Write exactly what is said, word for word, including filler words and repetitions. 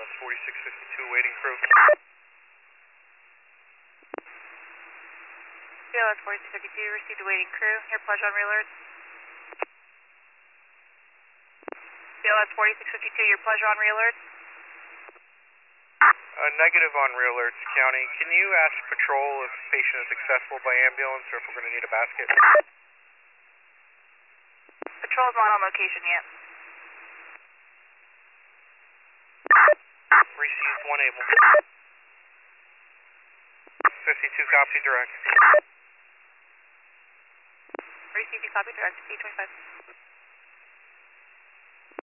S forty-six fifty-two waiting crew. B L S forty-six fifty-two, received a waiting crew. Here, pleasure on real alert. B L S forty-six fifty-two, your pleasure on real alert. Uh, negative on real alerts, County. Can you ask patrol if patient is accessible by ambulance or if we're going to need a basket? Patrol's not on location yet. Received, one able. fifty-two copy direct. Received, copy direct, P twenty-five.